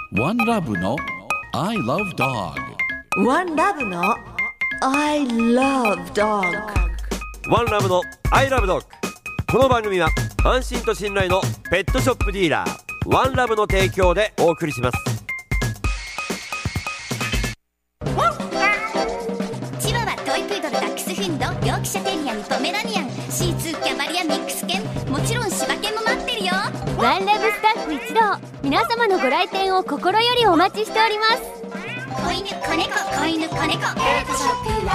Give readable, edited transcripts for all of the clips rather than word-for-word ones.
ワンラブの I love dog。 ワンラブの I love dog。 ワンラブの I love dog。 この番組は安心と信頼のペットショップディーラーワンラブの提供でお送りします。 チワワ、トイプードル、ダックスフンド、ヨークシャテリアン、ポメラニアン、シーツー、キャバリア、ミックス犬、もちろん柴犬も待ってるよ。 ワンラブスタッフ一同、皆様のご来店を心よりお待ちしております。 子犬、子猫、子犬、子猫、ペットショップワンラ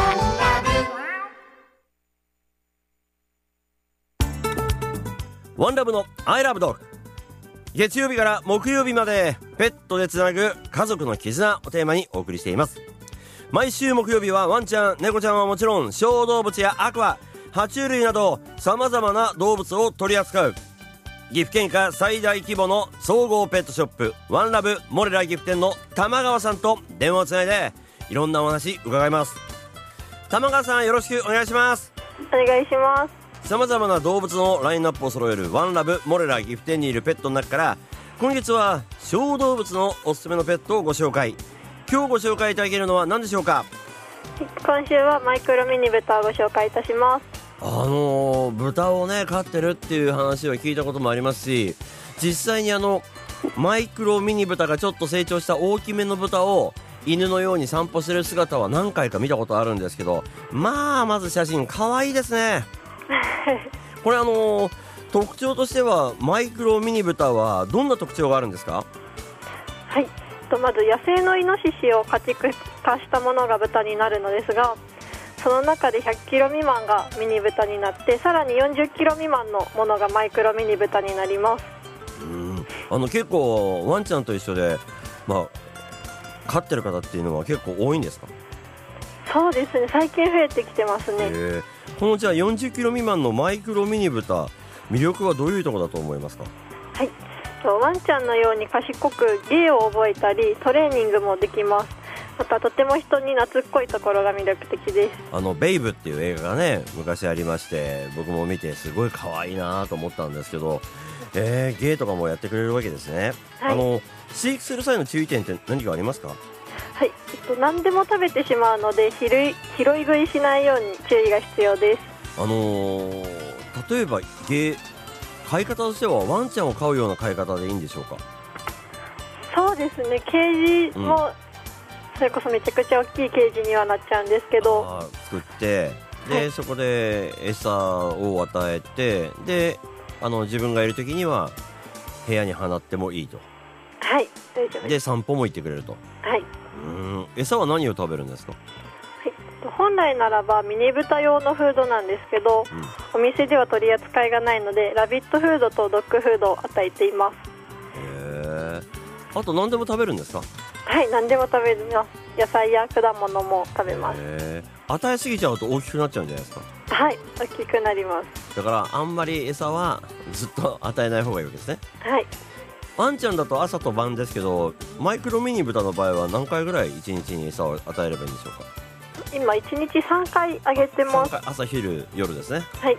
ブ。 ワンラブの I love dog。 月曜日から木曜日までペットでつなぐ家族の絆をテーマにお送りしています。毎週木曜日はワンちゃん、猫ちゃんはもちろん小動物やアクア、爬虫類など様々な動物を取り扱う岐阜県下最大規模の総合ペットショップワンラブモレラ岐阜店の玉川さんと電話をつないでいろんなお話伺います。玉川さん、よろしくお願いします。 お願いします。 様々な動物のラインナップを揃えるワンラブモレラ岐阜店にいるペットの中から今月は小動物のおすすめのペットをご紹介。今日ご紹介いただけるのは何でしょうか？ 今週はマイクロミニ豚をご紹介いたします。 豚をね飼ってるっていう話は聞いたこともありますし、実際にマイクロミニ豚がちょっと成長した大きめの豚を犬のように散歩してる姿は何回か見たことあるんですけど、まず写真可愛いですね。これ特徴としてはマイクロミニ豚はどんな特徴があるんですか？ はい、まず野生のイノシシを家畜化したものが豚になるのですが、その中で100キロ未満がミニ豚になって、さらに40キロ未満のものがマイクロミニ豚になります。 結構ワンちゃんと一緒で、飼ってる方っていうのは結構多いんですか？ そうですね、最近増えてきてますね。 このじゃあ40キロ未満のマイクロミニ豚、魅力はどういうところだと思いますか？ はい、ワンちゃんのように賢く芸を覚えたりトレーニングもできます。またとても人に懐っこいところが魅力的です。 ベイブっていう映画がね昔ありまして、僕も見てすごい可愛いなと思ったんですけど、芸とかもやってくれるわけですね。 はい、 飼育する際の注意点って何かありますか？ はい、何でも食べてしまうので拾い食いしないように注意が必要です。 例えば飼い方としてはワンちゃんを飼うような飼い方でいいんでしょうか？ そうですね、ケージも、それこそめちゃくちゃ大きいケージにはなっちゃうんですけど、 作ってで、そこで餌を与えて、で自分がいる時には部屋に放ってもいいと。 はい、大丈夫です。 で散歩も行ってくれると。 はい。 餌は何を食べるんですか？ 本来ならばミニ豚用のフードなんですけど、お店では取り扱いがないのでラビットフードとドッグフードを与えています。 あと何でも食べるんですか？ はい、何でも食べます。野菜や果物も食べます。 与えすぎちゃうと大きくなっちゃうんじゃないですか？ はい、大きくなります。 だからあんまり餌はずっと与えない方がいいわけですね。 はい。 ワンちゃんだと朝と晩ですけど、マイクロミニ豚の場合は何回ぐらい1日に餌を与えればいいんでしょうか？ 今1日3回あげてます。 朝昼夜ですね。 はい。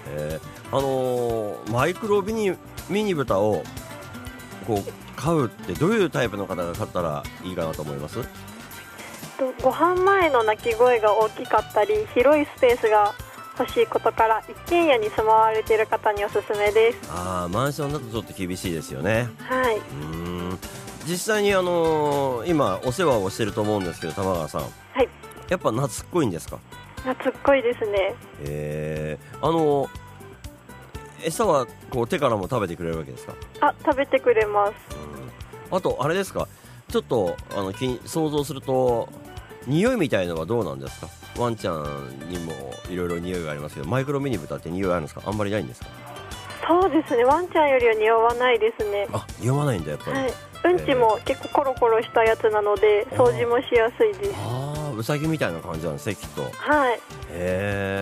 マイクロミニ豚を飼うってどういうタイプの方が飼ったらいいかなと思います？ ご飯前の鳴き声が大きかったり広いスペースが欲しいことから一軒家に住まわれている方におすすめです。 マンションだとちょっと厳しいですよね。 はい。 実際に今お世話をしてると思うんですけど、玉川さん、はい、やっぱ懐っこいんですか？ 懐っこいですね。 餌は手からも食べてくれるわけですか？ 食べてくれます。 あとあれですか、ちょっと想像すると匂いみたいのはどうなんですか？ワンちゃんにもいろいろ匂いがありますけど、マイクロミニ豚って匂いあるんですか？あんまりないんですか？ そうですね、ワンちゃんよりは匂わないですね。 匂わないんだやっぱり。はい、 うんちも結構コロコロしたやつなので掃除もしやすいです。 ウサギみたいな感じなんですね、きっと。 はい。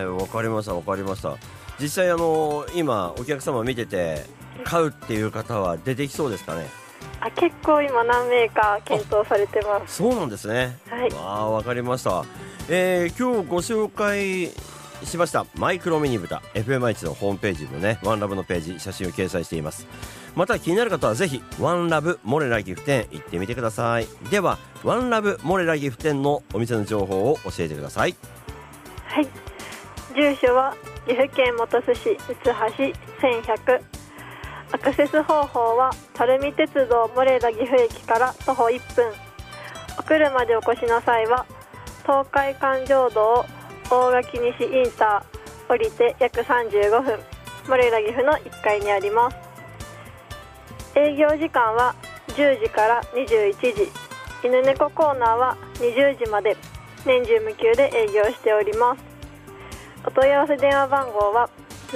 わかりましたわかりました。実際今お客様見てて飼うっていう方は出てきそうですかね？ 結構今何名か検討されてます。 そうなんですね。はい。わかりました。今日ご紹介しましたマイクロミニ豚 FMI1 のホームページのねワンラブのページ写真を掲載しています。 また気になる方はぜひワンラブモレラ岐阜店行ってみてください。ではワンラブモレラ岐阜店のお店の情報を教えてください。 はい、住所は岐阜県本巣市三橋1100。アクセス方法は垂水鉄道モレラ岐阜駅から徒歩1分。お車でお越しの際は東海環状道大垣西インター降りて約35分、モレラ岐阜の1階にあります。営業時間は10時から21時、犬猫コーナーは20時まで年中無休で営業しております。お問い合わせ電話番号は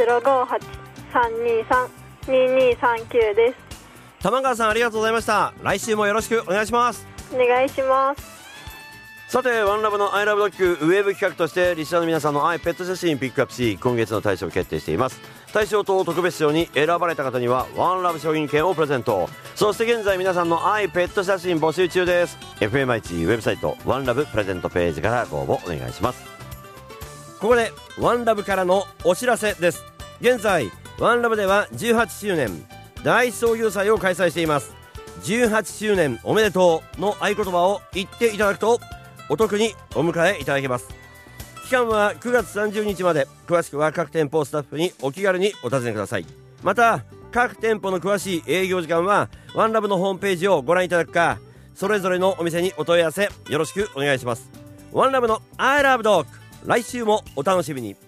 058-323-2239 です。 玉川さんありがとうございました。来週もよろしくお願いします。 お願いします。 さてワンラブのアイラブドッグウェブ企画としてリスナーの皆さんの愛ペット写真ピックアップし、今月の大賞を決定しています。大賞と特別賞に選ばれた方にはワンラブ商品券をプレゼント。そして現在皆さんの愛ペット写真募集中です。 FMI1 ウェブサイトワンラブプレゼントページからご応募お願いします。ここでワンラブからのお知らせです。現在ワンラブでは18周年大創業祭を開催しています。18周年おめでとうの合言葉を言っていただくとお得にお迎えいただけます。期間は9月30日まで。詳しくは各店舗スタッフにお気軽にお尋ねください。また各店舗の詳しい営業時間はワンラブのホームページをご覧いただくか、それぞれのお店にお問い合わせよろしくお願いします。ワンラブの I love dog、 来週もお楽しみに。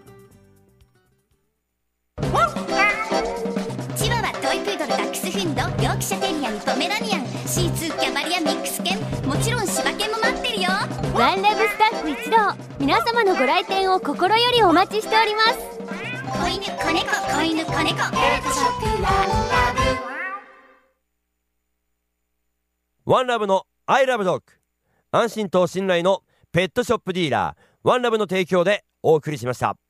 チワワ、トイプードル、ダックスフンド、ヨークシャテリアにポメラニアン、シーツー、キャバリア、ミックス犬、もちろん柴犬も待ってるよ。 ワンラブスタッフ一同、皆様のご来店を心よりお待ちしております。 子犬、子猫、子犬、子猫、ペットショップワンラブ。 ワンラブの I love dog、 安心と信頼のペットショップディーラーワンラブの提供でお送りしました。